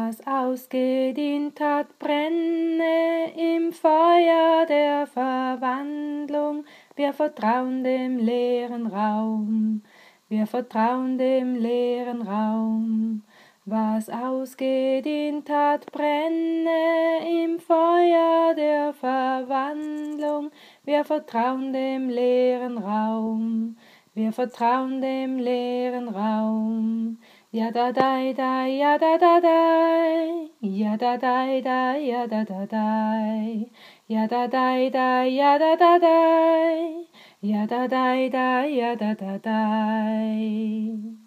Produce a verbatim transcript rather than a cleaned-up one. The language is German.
Was ausgedient hat, brenne im Feuer der Verwandlung. Wir vertrauen dem leeren Raum, wir vertrauen dem leeren Raum. Was ausgedient hat, brenne im Feuer der Verwandlung. Wir vertrauen dem leeren Raum, wir vertrauen dem leeren Raum. Ja da dai dai, ja da da dai, ja da dai dai, ja da da dai, ja da dai dai, ja da da dai, ja da dai dai, ja da da dai.